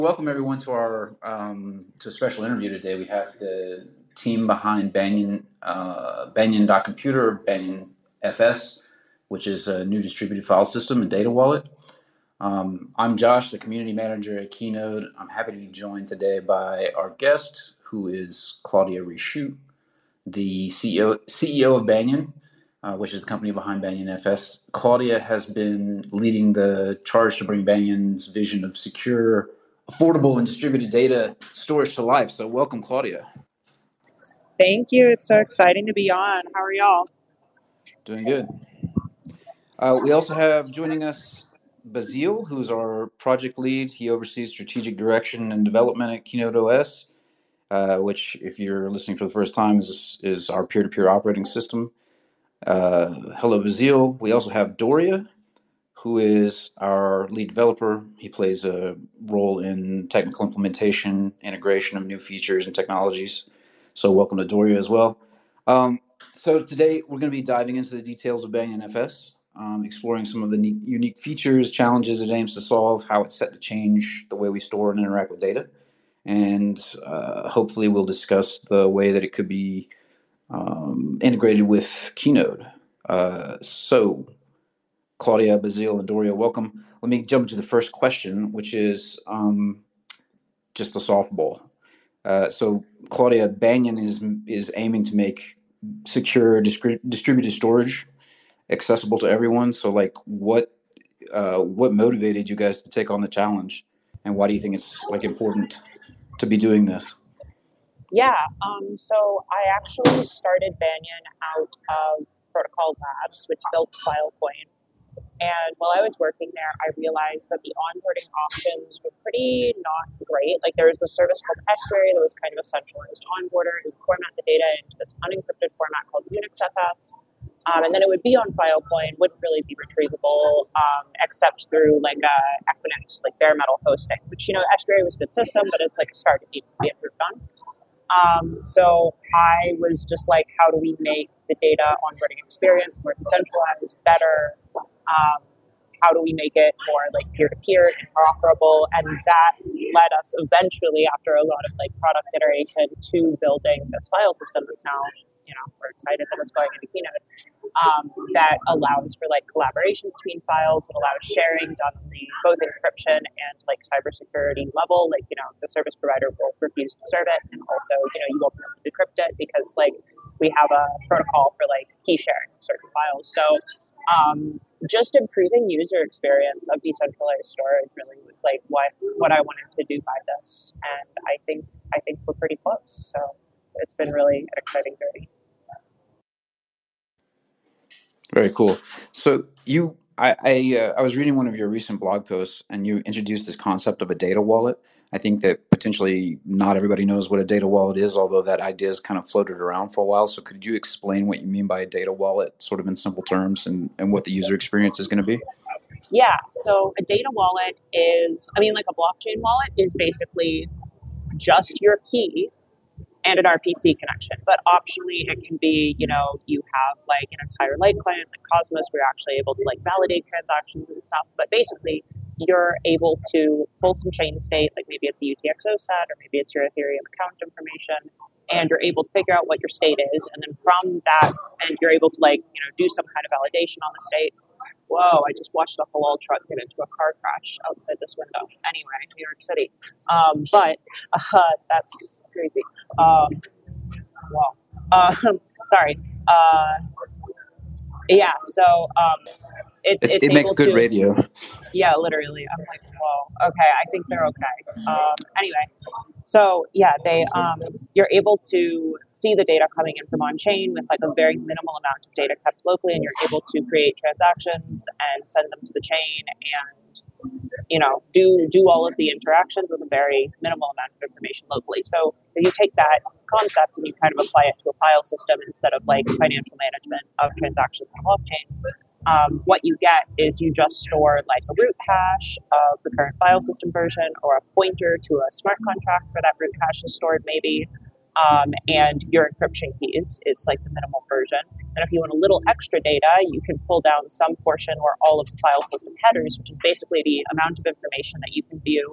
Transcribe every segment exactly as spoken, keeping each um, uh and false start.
Welcome everyone to our um, to a special interview today. We have the team behind Banyan uh, Banyan.computer, Banyan F S, which is a new distributed file system and data wallet. Um, I'm Josh, the community manager at Keynote. I'm happy to be joined today by our guest, who is Claudia Rechute, the C E O, C E O of Banyan, uh, which is the company behind Banyan F S. Claudia has been leading the charge to bring Banyan's vision of secure, affordable, and distributed data storage to life. So welcome, Claudia. Thank you. It's so exciting to be on. How are y'all? Doing good. Uh, we also have joining us Basile, who's our project lead. He oversees strategic direction and development at Keynote O S, uh, which, if you're listening for the first time, is, is our peer-to-peer operating system. Uh, hello, Basile. We also have Doria, who is our lead developer. He plays a role in technical implementation, integration of new features and technologies. So welcome to Doria as well. Um, so today we're going to be diving into the details of Banyan F S, um, exploring some of the ne- unique features, challenges it aims to solve, how it's set to change the way we store and interact with data. And uh, hopefully we'll discuss the way that it could be um, integrated with Keynote. Uh, so Claudia, Basile, and Doria, welcome. Let me jump to the first question, which is um, just a softball. Uh, so, Claudia, Banyan is is aiming to make secure distri- distributed storage accessible to everyone. So, like, what uh, what motivated you guys to take on the challenge, and why do you think it's like important to be doing this? Yeah, um, so I actually started Banyan out of Protocol Labs, which built FileCoin. And while I was working there, I realized that the onboarding options were pretty not great. Like there was this service called Estuary that was kind of a centralized onboarder. It would format the data into this unencrypted format called Unix F S. Um, and then it would be on FileCoin, wouldn't really be retrievable um, except through like uh, Equinix, like bare metal hosting, which, you know, Estuary was a good system, but it's like a start to be improved on. Um, so I was just like, how do we make the data onboarding experience more decentralized, better? Um, how do we make it more like peer-to-peer, interoperable? And that led us eventually, after a lot of like product iteration, to building this file system that's now, you know, we're excited that it's going into Keynote. Um, that allows for like collaboration between files, that allows sharing done on the both encryption and like cybersecurity level. Like, you know, the service provider will refuse to serve it, and also, you know, you won't be able to decrypt it because like we have a protocol for like key sharing of certain files. So um, just improving user experience of decentralized storage really was like what what I wanted to do by this, and I think I think we're pretty close. So it's been really an exciting journey. Very cool. So you, I, I, uh, I was reading one of your recent blog posts, and you introduced this concept of a data wallet. I think that potentially not everybody knows what a data wallet is, although that idea has kind of floated around for a while. So could you explain what you mean by a data wallet, sort of in simple terms, and, and what the user experience is going to be? Yeah, so a data wallet is, I mean, like a blockchain wallet is basically just your key and an R P C connection. But optionally, it can be, you know, you have like an entire light client like Cosmos, where you're actually able to like validate transactions and stuff. But basically, you're able to pull some chain state, like maybe it's a U T X O set or maybe it's your Ethereum account information, and you're able to figure out what your state is. And then from that, and you're able to like, you know, do some kind of validation on the state. Whoa, I just watched a halal truck get into a car crash outside this window. Anyway, New York City. Um, but uh, that's crazy. Um, wow. Uh, sorry. Uh, yeah, so um, it's, It's, it's it makes able good to, radio. yeah, literally. I'm like, whoa, okay, I think they're okay. Um, anyway, so yeah, they um, you're able to see the data coming in from on chain with like a very minimal amount of data kept locally, and you're able to create transactions and send them to the chain, and you know do do all of the interactions with a very minimal amount of information locally. So if you take that concept and you kind of apply it to a file system instead of like financial management of transactions on a blockchain, um, what you get is you just store like a root hash of the current file system version, or a pointer to a smart contract where that root hash is stored maybe, um, and your encryption keys is like the minimal version. And if you want a little extra data, you can pull down some portion or all of the file system headers, which is basically the amount of information that you can view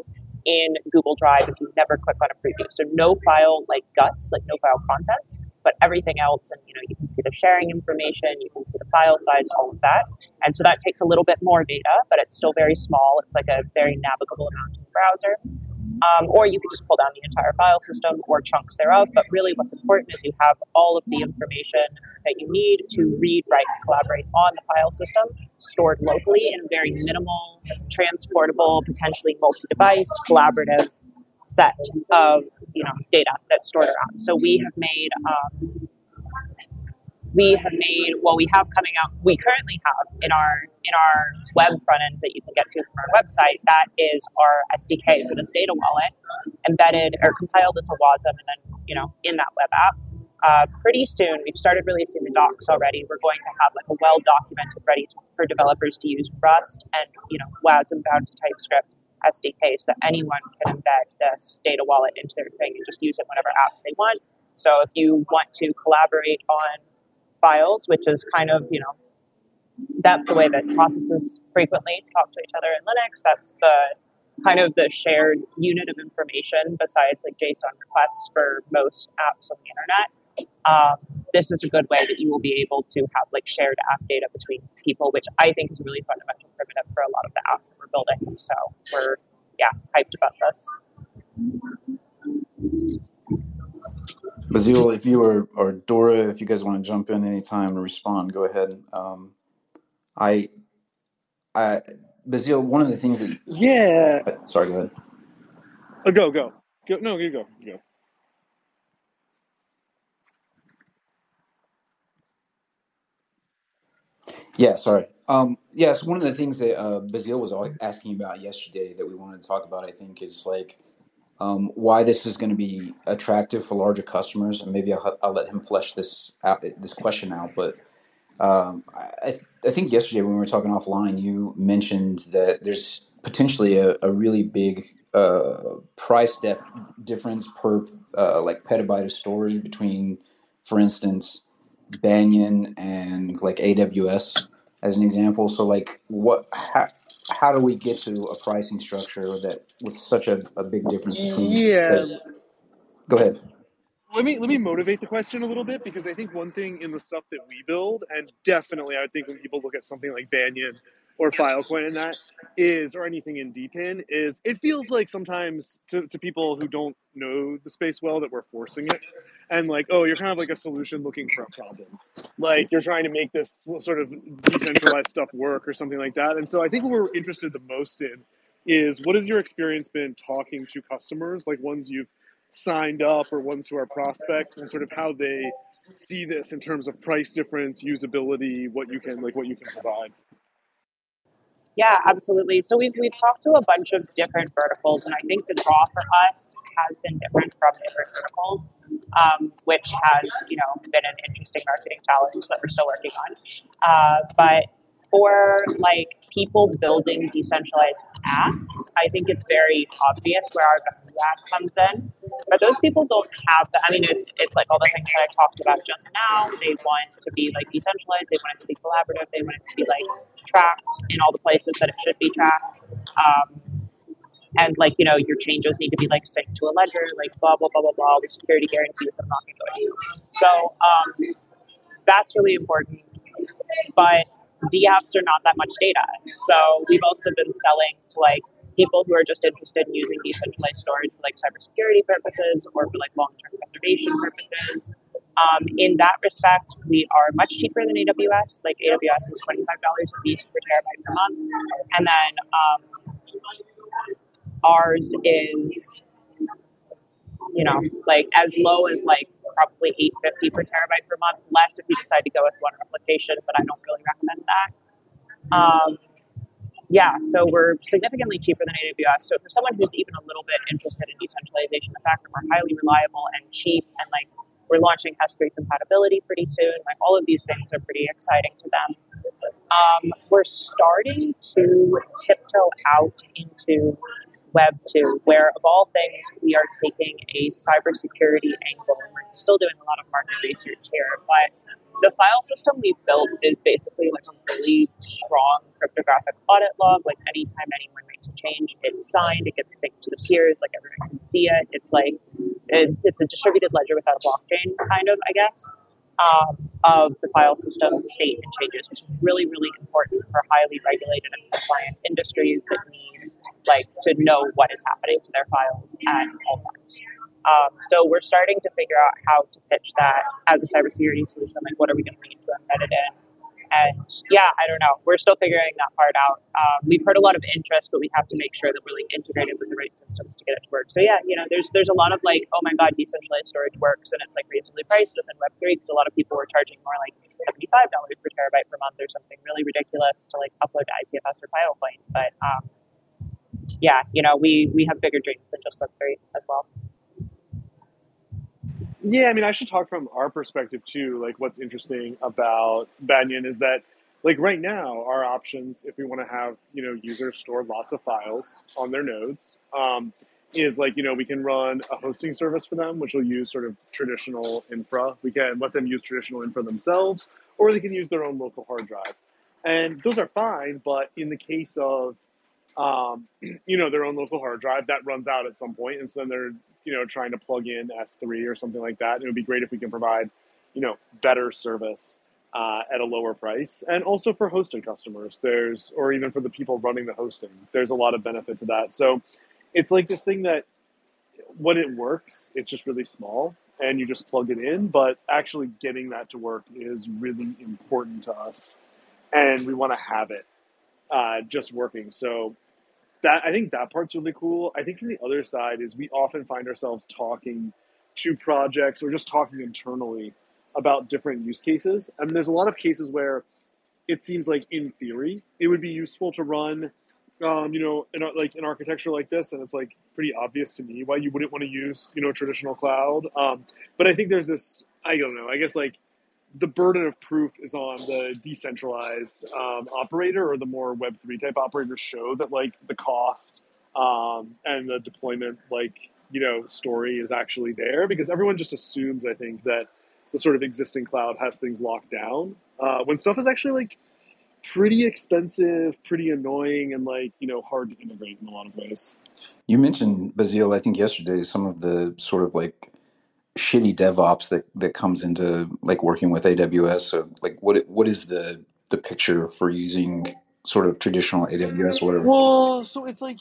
in Google Drive if you never click on a preview. So no file like guts, like no file contents, but everything else. And, you know, you can see the sharing information, you can see the file size, all of that. And so that takes a little bit more data, but it's still very small. It's like a very navigable amount in the browser. Um, or you could just pull down the entire file system or chunks thereof. But really what's important is you have all of the information that you need to read, write, collaborate on the file system stored locally in a very minimal, transportable, potentially multi-device, collaborative set of, you know, data that's stored around. So we have made um, we have made well we have coming out we currently have in our in our web front end that you can get to from our website, that is our S D K for this data wallet, embedded or compiled into WASM, and then, you know, in that web app. Uh, pretty soon, we've started releasing the docs already. We're going to have like a well documented, ready to, for developers to use Rust and, you know, WASM bound to TypeScript S D K, so that anyone can embed this data wallet into their thing and just use it whatever apps they want. So if you want to collaborate on files, which is kind of, you know, that's the way that processes frequently talk to each other in Linux. That's the kind of the shared unit of information besides like JSON requests for most apps on the internet. Um, this is a good way that you will be able to have like shared app data between people, which I think is a really fundamental primitive for a lot of the apps that we're building. So we're, yeah, hyped about this. Bazil, if you or, or Dora, if you guys want to jump in anytime and respond, go ahead. Um, I, I, Bazil, one of the things that yeah, uh, sorry, go ahead. Oh, go go go. No, you go. You go. Yeah, sorry. Um, yeah, so one of the things that uh, Bazil was asking about yesterday that we wanted to talk about, I think, is like um, why this is going to be attractive for larger customers, and maybe I'll, I'll let him flesh this out, this question out. But um, I, I think yesterday when we were talking offline, you mentioned that there's potentially a, a really big uh, price def- difference per uh, like petabyte of storage between, for instance, Banyan and like A W S as an example. So like what how, how do we get to a pricing structure that with such a, a big difference between, Yeah. say, go ahead. Let me let me motivate the question a little bit, because I think one thing in the stuff that we build, and definitely I would think when people look at something like Banyan or Filecoin and that is, or anything in D P I N, is it feels like sometimes to, to people who don't know the space well that we're forcing it. And like, oh, you're kind of like a solution looking for a problem. Like you're trying to make this sort of decentralized stuff work or something like that. And so I think what we're interested the most in is, what has your experience been talking to customers, like ones you've signed up or ones who are prospects, and sort of how they see this in terms of price difference, usability, what you can like what you can provide. Yeah, absolutely. So we've we've talked to a bunch of different verticals, and I think the draw for us has been different from different verticals, um, which has, you know, been an interesting marketing challenge that we're still working on. Uh, but for like people building decentralized apps, I think it's very obvious where our value add comes in. But those people don't have that. I mean, it's it's like all the things that I talked about just now. They want to be like decentralized. They want it to be collaborative. They want it to be like tracked in all the places that it should be tracked. Um, and like, you know, your changes need to be like synced to a ledger, like blah, blah, blah, blah, blah, the security guarantees that I'm not going to go into. So um, that's really important. But D apps are not that much data. So we've also been selling to like people who are just interested in using decentralized storage for like cybersecurity purposes or for like long-term preservation purposes. Um, in that respect, we are much cheaper than A W S. Like A W S is twenty-five dollars a piece per terabyte per month. And then um, ours is, you know, like as low as like probably eight fifty per terabyte per month, less if you decide to go with one replication, but I don't really recommend that. Um, yeah, so we're significantly cheaper than A W S. So for someone who's even a little bit interested in decentralization, the fact that we're highly reliable and cheap, and like we're launching H E S three compatibility pretty soon, like all of these things are pretty exciting to them. Um, we're starting to tiptoe out into Web two, where of all things, we are taking a cybersecurity angle, and we're still doing a lot of market research here, but the file system we've built is basically like a really strong cryptographic audit log. Like anytime anyone makes a change, it's signed, it gets synced to the peers, like everyone can see it. It's like it, it's a distributed ledger without a blockchain, kind of, I guess, um, of the file system state and changes, which is really, really important for highly regulated and compliant industries that need like to know what is happening to their files at all times. Um, so we're starting to figure out how to pitch that as a cybersecurity solution. Like, what are we going to need to embed it in? And yeah, I don't know. We're still figuring that part out. Um, we've heard a lot of interest, but we have to make sure that we're like integrated with the right systems to get it to work. So yeah, you know, there's there's a lot of like, oh my god, decentralized storage works, and it's like reasonably priced within Web three, because a lot of people were charging more like seventy-five dollars per terabyte per month or something really ridiculous to like upload to I P F S or Filecoin. But um, yeah, you know, we we have bigger dreams than just Web three as well. Yeah, I mean, I should talk from our perspective too. Like, what's interesting about Banyan is that, like, right now, our options, if we want to have, you know, users store lots of files on their nodes, um, is like, you know, we can run a hosting service for them, which will use sort of traditional infra. We can let them use traditional infra themselves, or they can use their own local hard drive. And those are fine, but in the case of, um, you know, their own local hard drive, that runs out at some point, and so then they're, you know, trying to plug in S three or something like that. It would be great if we can provide, you know, better service uh, at a lower price. And also for hosted customers, there's, or even for the people running the hosting, there's a lot of benefit to that. So it's like this thing that when it works, it's just really small and you just plug it in, but actually getting that to work is really important to us. And we want to have it uh, just working. So that, I think that part's really cool. I think from the other side is we often find ourselves talking to projects or just talking internally about different use cases. And there's a lot of cases where it seems like in theory, it would be useful to run, um, you know, in, like an architecture like this. And it's like pretty obvious to me why you wouldn't want to use, you know, traditional cloud. Um, but I think there's this, I don't know, I guess like the burden of proof is on the decentralized um, operator or the more Web three type operators show that like the cost um, and the deployment, like, you know, story is actually there, because everyone just assumes, I think, that the sort of existing cloud has things locked down uh, when stuff is actually like pretty expensive, pretty annoying, and like, you know, hard to integrate in a lot of ways. You mentioned, Bazil, I think yesterday, some of the sort of like shitty DevOps that that comes into like working with A W S. So like what what is the the picture for using sort of traditional A W S or whatever? Well, so it's like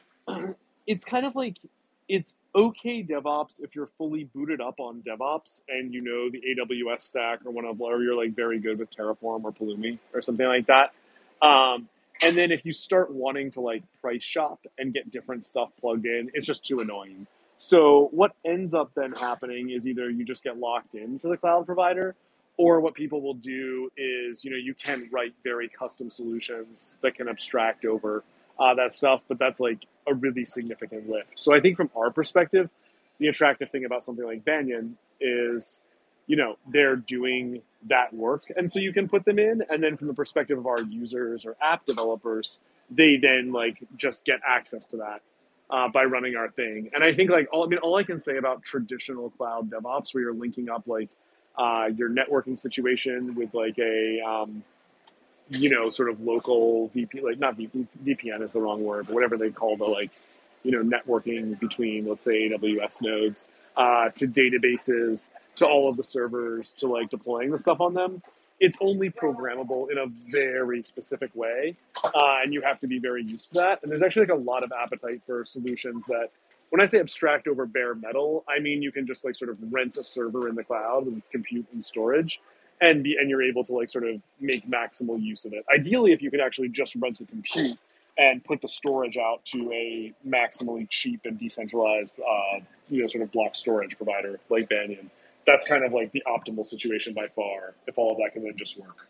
it's kind of like it's okay DevOps if you're fully booted up on DevOps and you know the A W S stack or one of, or you're like very good with Terraform or Pulumi or something like that. Um, and then if you start wanting to like price shop and get different stuff plugged in, it's just too annoying. So what ends up then happening is either you just get locked into the cloud provider, or what people will do is, you know, you can write very custom solutions that can abstract over uh, that stuff, but that's like a really significant lift. So I think from our perspective, the attractive thing about something like Banyan is, you know, they're doing that work. And so you can put them in. And then from the perspective of our users or app developers, they then like just get access to that uh, by running our thing. And I think like, all, I mean, all I can say about traditional cloud DevOps, where you're linking up like uh, your networking situation with like a, um, you know, sort of local V P, like not V P, V P N is the wrong word, but whatever they call the like, you know, networking between, let's say, A W S nodes uh, to databases, to all of the servers, to like deploying the stuff on them. It's only programmable in a very specific way, uh, and you have to be very used to that. And there's actually like a lot of appetite for solutions that, when I say abstract over bare metal, I mean you can just like sort of rent a server in the cloud with its compute and storage, and be, and you're able to like sort of make maximal use of it. Ideally, if you could actually just rent the compute and put the storage out to a maximally cheap and decentralized, uh, you know, sort of block storage provider like Banyan, that's kind of like the optimal situation by far, if all of that can then just work.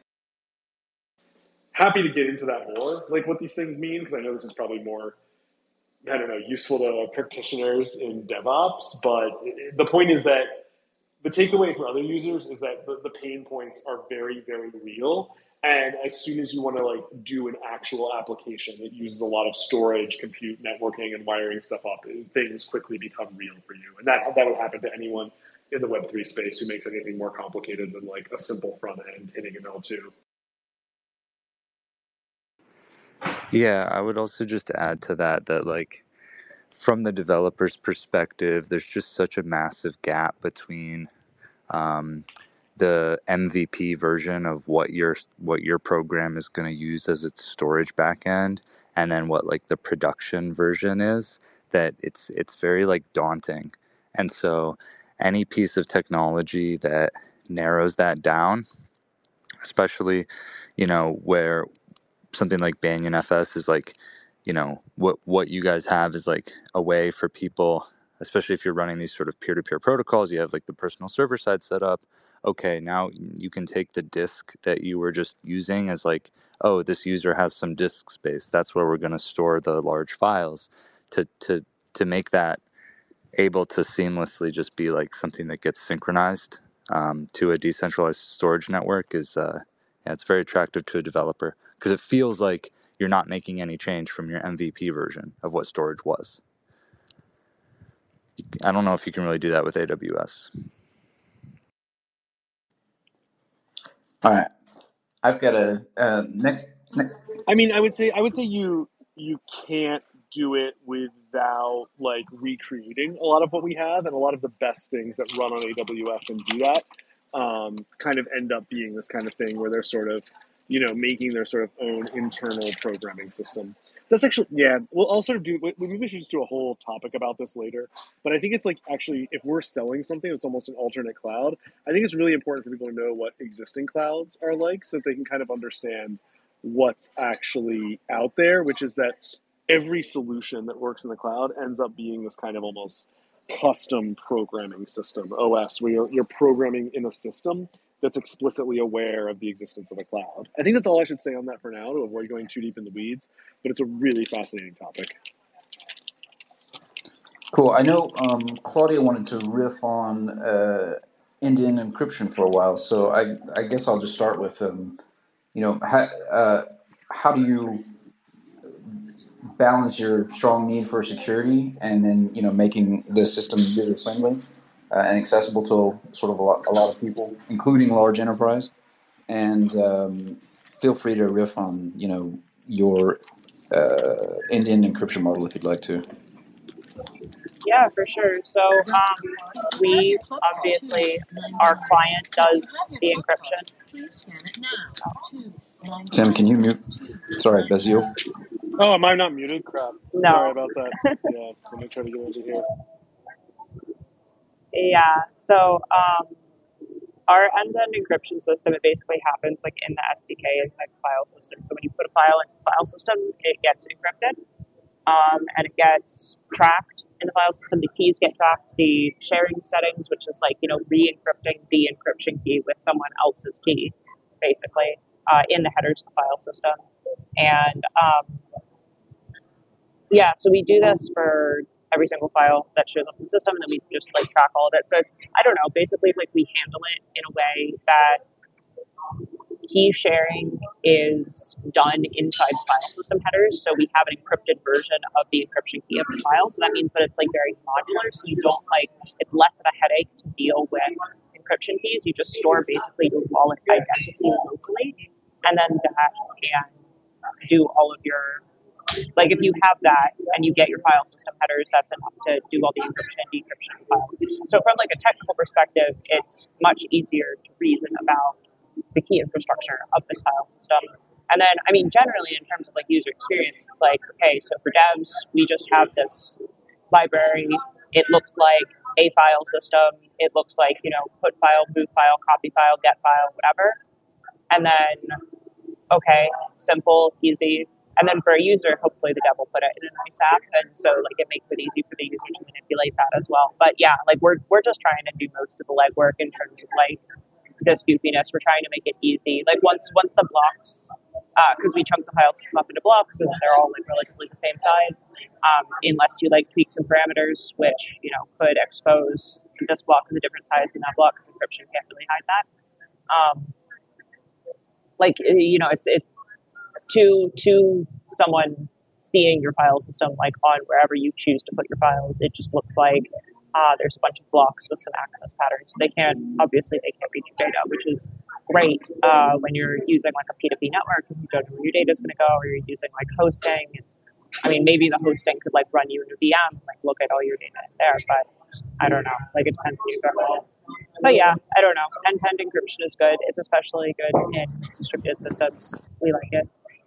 Happy to get into that more, like what these things mean, because I know this is probably more, I don't know, useful to practitioners in DevOps, but the point is that the takeaway for other users is that the, the pain points are very, very real. And as soon as you want to like do an actual application that uses a lot of storage, compute, networking, and wiring stuff up, things quickly become real for you. And that that will happen to anyone in the Web three space who makes anything more complicated than like a simple front end hitting an L two. Yeah, I would also just add to that that like from the developer's perspective, there's just such a massive gap between um, the M V P version of what your what your program is going to use as its storage backend, and then what like the production version is. That it's it's very like daunting, and so any piece of technology that narrows that down, especially, you know, where something like Banyan F S is like, you know, what what you guys have is like a way for people, especially if you're running these sort of peer-to-peer protocols, you have like the personal server side set up. Okay, now you can take the disk that you were just using as like, oh, this user has some disk space. That's where we're going to store the large files. To to to make that able to seamlessly just be like something that gets synchronized um, to a decentralized storage network is uh, yeah, it's very attractive to a developer because it feels like you're not making any change from your M V P version of what storage was. I don't know if you can really do that with A W S. All right, I've got a uh, next next. I mean, I would say I would say you you can't do it without like recreating a lot of what we have, and a lot of the best things that run on A W S and do that um, kind of end up being this kind of thing where they're sort of, you know, making their sort of own internal programming system. That's actually, yeah, we'll all sort of do, we maybe we should just do a whole topic about this later. But I think it's like actually, if we're selling something that's almost an alternate cloud, I think it's really important for people to know what existing clouds are like so that they can kind of understand what's actually out there, which is that every solution that works in the cloud ends up being this kind of almost custom programming system, O S, where you're, you're programming in a system that's explicitly aware of the existence of a cloud. I think that's all I should say on that for now to avoid going too deep in the weeds, but it's a really fascinating topic. Cool. I know um, Claudia wanted to riff on uh, end-to-end encryption for a while, so I I guess I'll just start with um, you know how uh, how do you balance your strong need for security and then you know making the system user friendly uh, and accessible to sort of a lot, a lot of people, including large enterprise. And um, feel free to riff on you know your uh, end-to-end encryption model if you'd like to. Yeah, for sure. So um, we obviously, our client does the encryption. Tim, can you mute? Sorry, Bazil. Oh, am I not muted? Crap. No. Sorry about that. Yeah, let me try to get over here. Yeah. So um, our end-to-end encryption system, it basically happens like in the S D K inside the file system. So when you put a file into the file system, it gets encrypted um, and it gets tracked in the file system. The keys get tracked, the sharing settings, which is like, you know, re-encrypting the encryption key with someone else's key, basically, uh, in the headers of the file system. And um, yeah, so we do this for every single file that shows up in the system, and then we just like track all of it. So it's, I don't know, basically like we handle it in a way that key sharing is done inside file system headers. So we have an encrypted version of the encryption key of the file. So that means that it's like very modular. So you don't like, it's less of a headache to deal with encryption keys. You just store basically your wallet identity locally, and then that can do all of your, like if you have that and you get your file system headers, that's enough to do all the encryption and decryption of files. So from like a technical perspective, it's much easier to reason about the key infrastructure of this file system. And then, I mean, generally in terms of like user experience, it's like, okay, so for devs, we just have this library. It looks like a file system. It looks like, you know, put file, move file, copy file, get file, whatever. And then, okay, simple, easy. And then for a user, hopefully the dev will put it in a nice app. And so like it makes it easy for the user to manipulate that as well. But yeah, like we're, we're just trying to do most of the legwork in terms of like this goofiness. We're trying to make it easy. Like once once the blocks, because uh, we chunk the file system up into blocks and they're all like relatively the same size, um, unless you like tweak some parameters, which you know could expose this block is a different size than that block, because encryption can't really hide that. Um, like you know, it's it's to to someone seeing your file system like on wherever you choose to put your files. It just looks like Uh, there's a bunch of blocks with some access patterns. They can't, obviously, they can't read your data, which is great uh, when you're using like a P two P network and you don't know where your data is going to go, or you're using like hosting. I mean, maybe the hosting could like run you in a V M, like look at all your data there, but I don't know. Like it depends on your role. But yeah, I don't know. End-to-end encryption is good. It's especially good in distributed systems. We like it.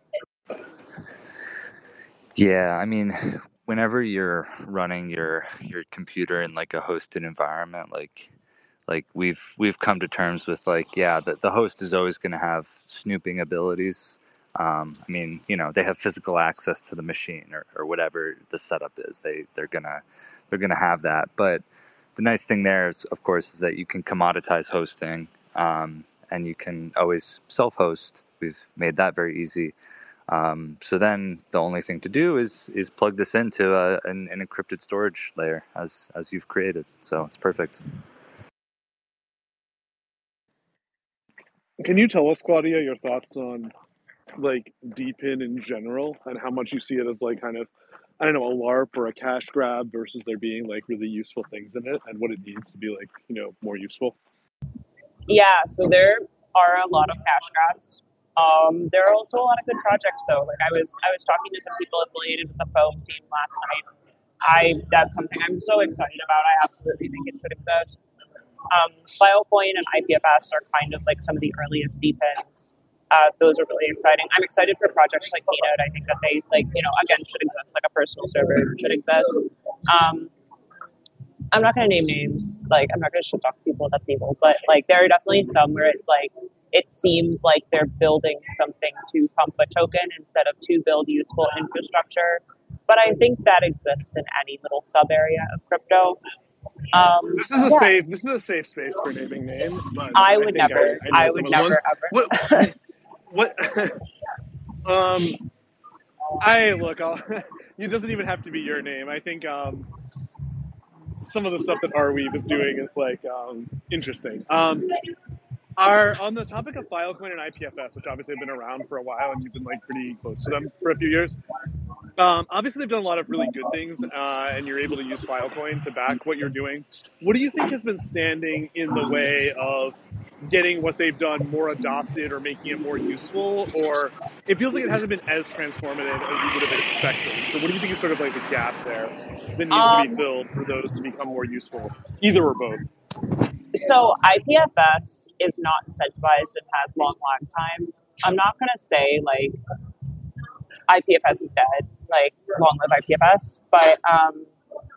Yeah, I mean, whenever you're running your your computer in like a hosted environment, like like we've we've come to terms with like, yeah, the, the host is always going to have snooping abilities. Um, I mean, you know, they have physical access to the machine or, or whatever the setup is. They they're gonna they're gonna have that. But the nice thing there is, of course, is that you can commoditize hosting, um, and you can always self-host. We've made that very easy. Um, so then the only thing to do is is plug this into a, an, an encrypted storage layer as as you've created. So it's perfect. Can you tell us, Claudia, your thoughts on like D PIN in general and how much you see it as like kind of, I don't know, a LARP or a cash grab versus there being like really useful things in it and what it needs to be like, you know, more useful? Yeah, so there are a lot of cash grabs. Um, there are also a lot of good projects though. Like I was I was talking to some people affiliated with the foam team last night. I that's something I'm so excited about. I absolutely think it should exist. Um, Filecoin and I P F S are kind of like some of the earliest D PINs. Uh, those are really exciting. I'm excited for projects like Keynote. I think that they like, you know, again should exist, like a personal server should exist. Um, I'm not going to name names. Like, I'm not going to shit talk people. That's evil. But like, there are definitely some where it's like, it seems like they're building something to pump a token instead of to build useful infrastructure. But I think that exists in any little sub area of crypto. Um, This is a yeah, safe. This is a safe space for naming names, but I I would think never. I, I I know some would of the ones. never ever. What? What? um, I look. I'll, it doesn't even have to be your name. I think um, some of the stuff that Arweave is doing is like um, interesting. Um, are on the topic of Filecoin and I P F S, which obviously have been around for a while, and you've been like pretty close to them for a few years. Um, obviously, they've done a lot of really good things, uh, and you're able to use Filecoin to back what you're doing. What do you think has been standing in the way of getting what they've done more adopted or making it more useful? Or it feels like it hasn't been as transformative as you would have expected. So, what do you think is sort of like the gap there that needs to be Um, filled for those to become more useful, either or both? so I P F S is not incentivized and has long lifetimes. I'm not going to say like I P F S is dead, like long live I P F S, but um,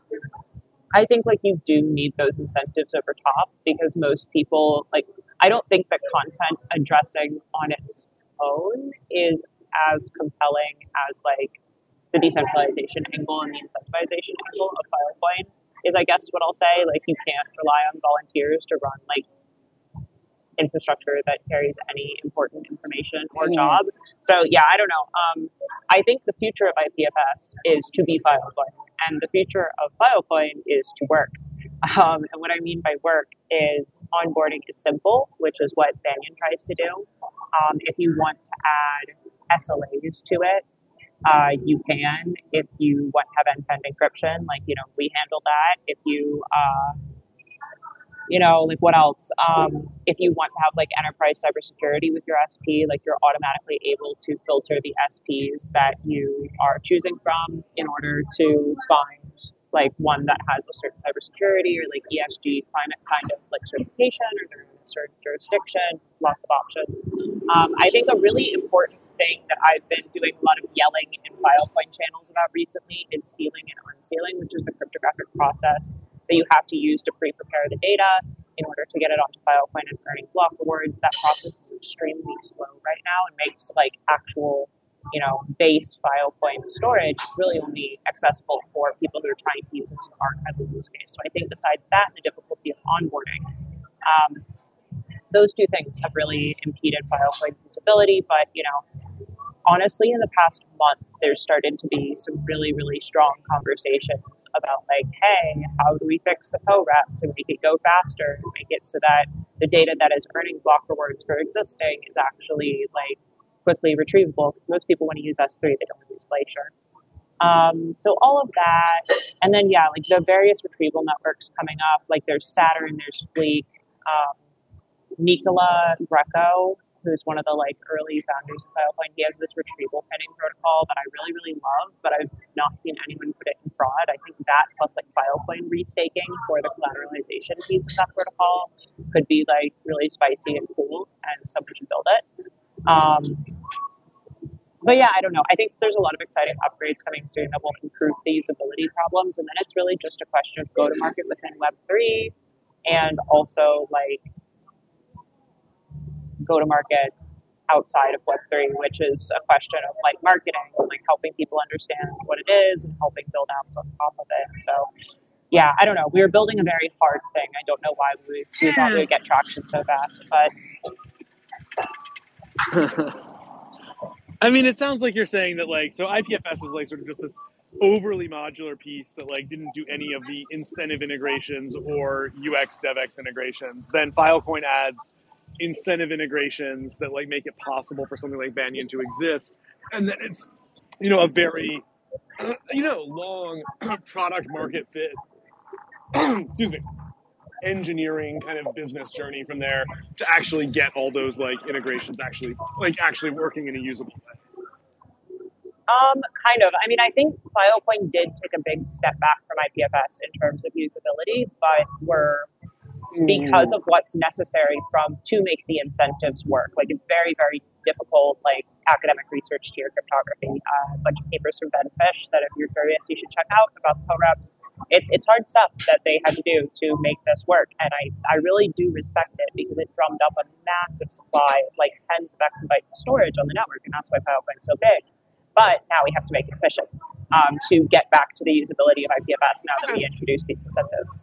I think like you do need those incentives over top because most people like I don't think that content addressing on its own is as compelling as like the decentralization angle and the incentivization angle of Filecoin is I guess what I'll say. Like you can't rely on volunteers to run like infrastructure that carries any important information or job. So yeah, I don't know. Um, I think the future of I P F S is to be Filecoin, and the future of Filecoin is to work. Um, and what I mean by work is onboarding is simple, which is what Banyan tries to do. Um, if you want to add S L As to it, uh, you can. If you want to have end-to-end encryption, like you know, we handle that. If you uh, you know, like what else? Um, if you want to have like enterprise cybersecurity with your S P, like you're automatically able to filter the S Ps that you are choosing from in order to find like one that has a certain cybersecurity or like E S G climate kind of like certification or they're in a certain jurisdiction, lots of options. Um, I think a really important thing that I've been doing a lot of yelling in Filecoin channels about recently is sealing and unsealing, which is the cryptographic process that you have to use to pre-prepare the data in order to get it onto Filecoin and earning block rewards. That process is extremely slow right now and makes like actual, you know, base Filecoin storage really only accessible for people who are trying to use it as an archival use case. So I think besides that and the difficulty of onboarding, um, those two things have really impeded Filecoin's usability. But, you know, honestly, in the past month, there's started to be some really, really strong conversations about like, hey, how do we fix the C O R E P to make it go faster, make it so that the data that is earning block rewards for existing is actually like quickly retrievable? Because most people want to use S three, they don't use Glacier. Um, so all of that, and then yeah, like the various retrieval networks coming up. Like there's Saturn, there's Fleek, um, Nicola Greco, who's one of the like early founders of Filecoin. He has this retrieval pinning protocol that I really really love, but I've not seen anyone put it in fraud. I think that plus like Filecoin restaking for the collateralization piece of that protocol could be like really spicy and cool, and someone should build it. Um, But yeah, I don't know. I think there's a lot of exciting upgrades coming soon that will improve the usability problems. And then it's really just a question of go to market within Web three and also like go to market outside of Web three, which is a question of like marketing and like helping people understand what it is and helping build apps on top of it. So yeah, I don't know. We were building a very hard thing. I don't know why we, we thought we would get traction so fast, but I mean, it sounds like you're saying that, like, so I P F S is like sort of just this overly modular piece that like didn't do any of the incentive integrations or U X DevX integrations. Then Filecoin adds incentive integrations that like make it possible for something like Banyan to exist, and then it's, you know, a very, you know, long product market fit. Excuse me. Engineering kind of business journey from there to actually get all those like integrations actually like actually working in a usable way. Um, kind of. I mean, I think Filecoin did take a big step back from I P F S in terms of usability, but we're because of what's necessary from to make the incentives work. Like it's very, very difficult, like academic research tier cryptography. Uh, a bunch of papers from Ben Fish that if you're curious, you should check out about the co-reps. It's it's hard stuff that they had to do to make this work, and I, I really do respect it because it drummed up a massive supply, like tens of exabytes of storage on the network, and that's why Filecoin is so big. But now we have to make it efficient um, to get back to the usability of I P F S now that we introduce these incentives.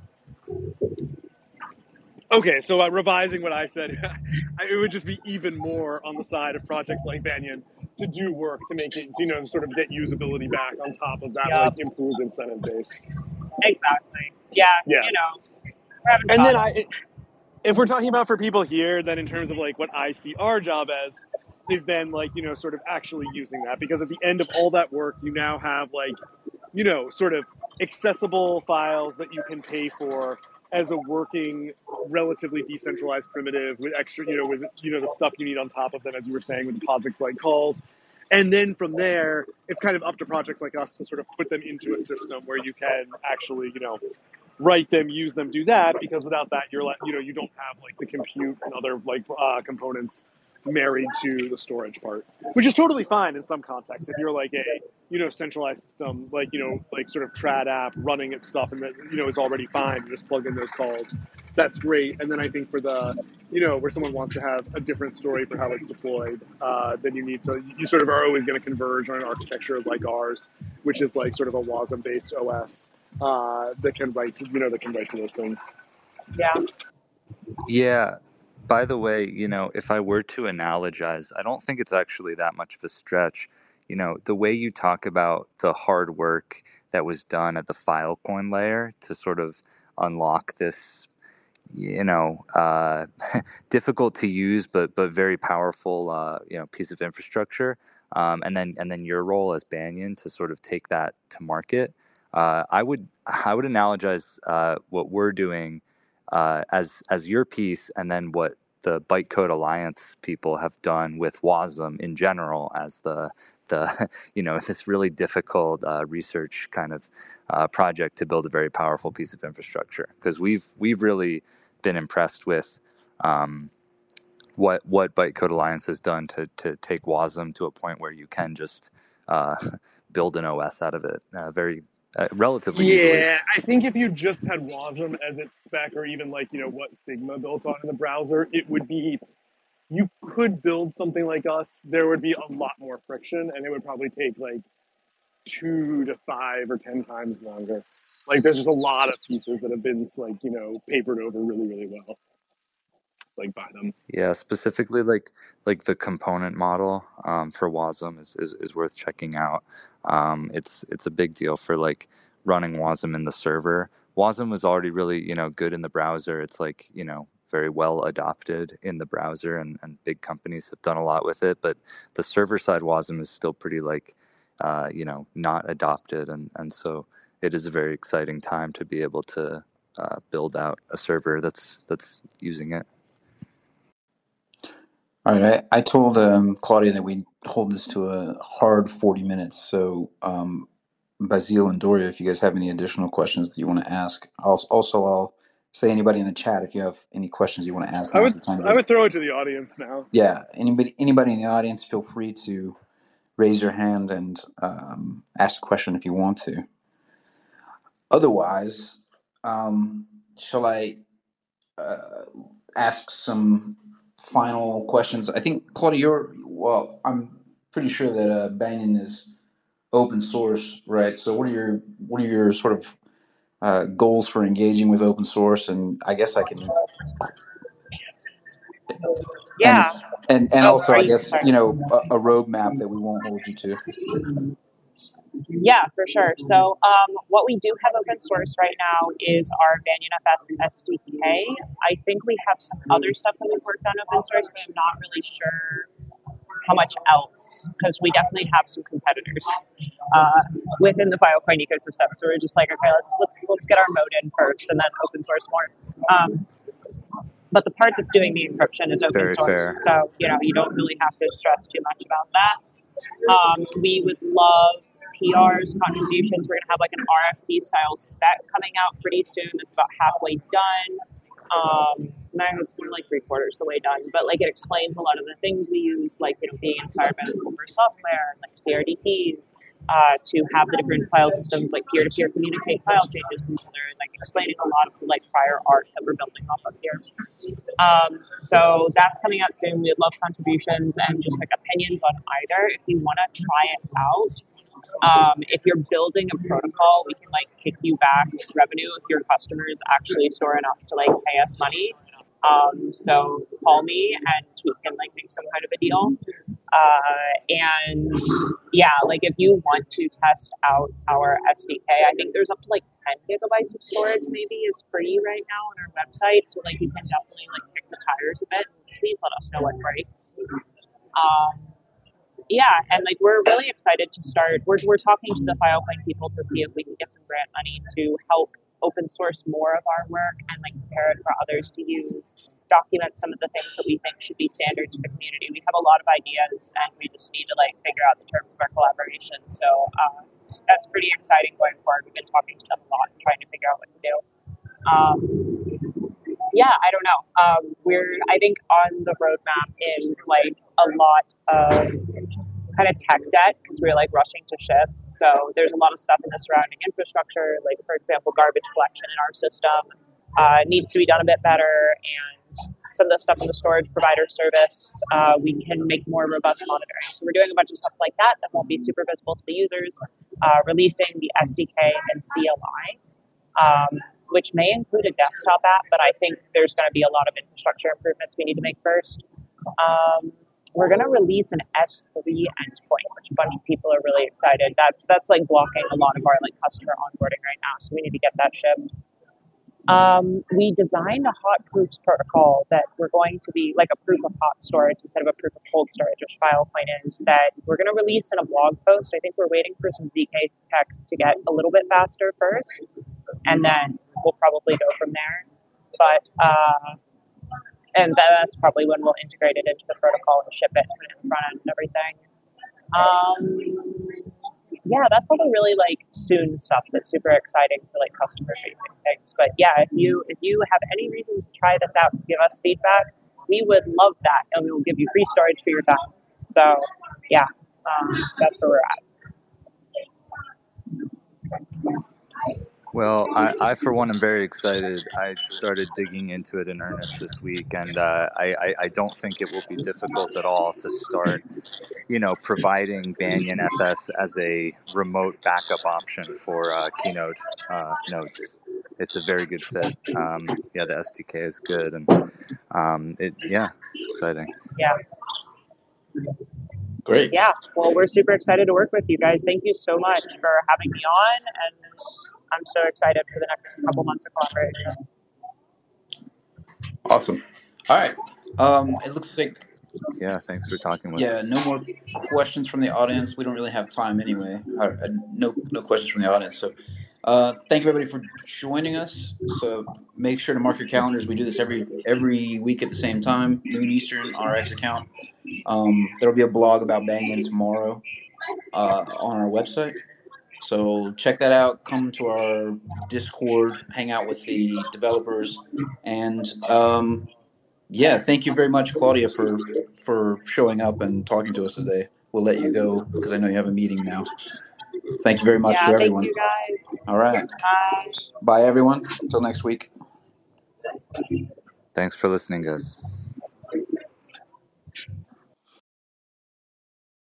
Okay, so uh, revising what I said, it would just be even more on the side of projects like Banyan to do work to make it, you know, sort of get usability back on top of that, yep. like improved incentive base. Exactly. Yeah. Yeah. You know. And then I, it, if we're talking about for people here, then in terms of like what I see our job as, is then like, you know, sort of actually using that, because at the end of all that work, you now have like, you know, sort of accessible files that you can pay for as a working, relatively decentralized primitive with extra, you know, with, you know, the stuff you need on top of them, as you were saying, with deposits like calls. And then from there, it's kind of up to projects like us to sort of put them into a system where you can actually, you know, write them, use them, do that, because without that, you're like, you know, you don't have like the compute and other like uh, components married to the storage part, which is totally fine in some contexts. If you're like a, you know, centralized system, like, you know, like sort of trad app running its stuff and that, you know, is already fine, you just plug in those calls. That's great. And then I think for the, you know, where someone wants to have a different story for how it's deployed, uh, then you need to, you sort of are always going to converge on an architecture like ours, which is like sort of a WASM based O S uh, that can write to, you know, that can write to those things. Yeah. Yeah. By the way, you know, if I were to analogize, I don't think it's actually that much of a stretch. You know, the way you talk about the hard work that was done at the Filecoin layer to sort of unlock this, you know, uh, difficult to use but but very powerful, uh, you know, piece of infrastructure, um, and then and then your role as Banyan to sort of take that to market. Uh, I would I would analogize uh, what we're doing uh, as as your piece, and then what the Bytecode Alliance people have done with WASM in general as the the you know this really difficult uh, research kind of uh, project to build a very powerful piece of infrastructure, because we've we've really been impressed with um, what what Bytecode Alliance has done to to take WASM to a point where you can just uh, build an O S out of it uh, very uh, relatively yeah, easily. Yeah, I think if you just had WASM as its spec, or even like, you know, what Figma built on in the browser, it would be, you could build something like us. There would be a lot more friction, and it would probably take like two to five or ten times longer. Like there's just a lot of pieces that have been like, you know, papered over really, really well, like by them. Yeah, specifically like like the component model um, for WASM is, is, is worth checking out. Um, it's it's a big deal for like running WASM in the server. WASM was already really, you know, good in the browser. It's like, you know, very well adopted in the browser, and, and big companies have done a lot with it. But the server side WASM is still pretty like uh, you know, not adopted. And, and so it is a very exciting time to be able to uh, build out a server that's that's using it. All right, I, I told um, Claudia that we'd hold this to a hard forty minutes. So, um, Basile and Doria, if you guys have any additional questions that you want to ask, I'll, also I'll say anybody in the chat if you have any questions you want to ask. I Now's would the time. I would throw it to the audience now. Yeah, anybody anybody in the audience, feel free to raise your hand and um, ask a question if you want to. Otherwise, um, shall I uh, ask some final questions? I think, Claudia, you're, well, I'm pretty sure that uh, Banyan is open source, right? So what are your what are your sort of uh, goals for engaging with open source? And I guess I can, Yeah. and and, and Oh, also, are I you, guess, sorry. you know, a, a roadmap that we won't hold you to. Yeah, for sure. So um, what we do have open source right now is our Banyan F S S D K. I think we have some other stuff that we've worked on open source, but I'm not really sure how much else, because we definitely have some competitors uh, within the Filecoin ecosystem. So we're just like, okay, let's let's let's get our mode in first, and then open source more. Um, but the part that's doing the encryption is open Very source, fair. so you know you don't really have to stress too much about that. Um, we would love P Rs, contributions. We're going to have like an R F C style spec coming out pretty soon. It's about halfway done. Um, it's more like three quarters the way done, but like it explains a lot of the things we use, like, you know, being inspired by the Cooper software, like C R D Ts, uh, to have the different file systems, like peer-to-peer communicate file changes to each other, and like explaining a lot of the like prior art that we're building off of here. Um, so that's coming out soon. We'd love contributions and just like opinions on either. If you want to try it out, um, if you're building a protocol, we can like kick you back revenue if your customers actually store enough to like pay us money. Um, so call me and we can like make some kind of a deal. Uh, and yeah, like if you want to test out our S D K, I think there's up to like ten gigabytes of storage maybe is free right now on our website. So like you can definitely like kick the tires a bit. Please let us know what breaks. Um, yeah, and like we're really excited to start. We're, we're talking to the Filecoin people to see if we can get some grant money to help open source more of our work and like prepare it for others to use, document some of the things that we think should be standards for the community. We have a lot of ideas and we just need to like figure out the terms of our collaboration. So uh, that's pretty exciting going forward. We've been talking to them a lot and trying to figure out what to do. Um, yeah, I don't know. Um, we're, I think on the roadmap is like a lot of kind of tech debt because we're like rushing to ship. So there's a lot of stuff in the surrounding infrastructure, like for example, garbage collection in our system uh, needs to be done a bit better, and some of the stuff in the storage provider service, uh, we can make more robust monitoring. So we're doing a bunch of stuff like that that won't be super visible to the users, uh, releasing the S D K and C L I. Um, which may include a desktop app, but I think there's going to be a lot of infrastructure improvements we need to make first. Um, we're going to release an S three endpoint, which a bunch of people are really excited. That's that's like blocking a lot of our like customer onboarding right now, so we need to get that shipped. Um, we designed a hot proofs protocol that we're going to be like a proof of hot storage instead of a proof of cold storage, which Filecoin is, that we're going to release in a blog post. I think we're waiting for some Z K tech to get a little bit faster first, and then we'll probably go from there. But, uh, and that's probably when we'll integrate it into the protocol and ship it in the front end and everything. Um, yeah, that's all the really like soon stuff that's super exciting for like customer facing things. But yeah, if you if you have any reason to try this out and give us feedback, we would love that, and we will give you free storage for your time. So yeah, um, that's where we're at. Well, I, I, for one, am very excited. I started digging into it in earnest this week, and uh, I, I, I don't think it will be difficult at all to start, you know, providing Banyan F S as a remote backup option for uh, Keynote uh, nodes. It's a very good fit. Um, yeah, the S D K is good, and um, it yeah, it's exciting. Yeah. Great. Yeah, well, we're super excited to work with you guys. Thank you so much for having me on, and I'm so excited for the next couple months of collaboration. Awesome. All right. Um, it looks like Yeah, thanks for talking with Yeah, us. no more questions from the audience. We don't really have time anyway. I, I, no, no questions from the audience. So, uh, thank you everybody for joining us. So make sure to mark your calendars. We do this every every week at the same time, noon Eastern, on our X account. Um, there'll be a blog about Banyan tomorrow uh, on our website. So check that out. Come to our Discord, hang out with the developers, and um, yeah, thank you very much, Claudia, for for showing up and talking to us today. We'll let you go because I know you have a meeting now. Thank you very much Yeah, to thank everyone. you guys. All right. Bye. Bye, everyone. Until next week. Thanks for listening, guys.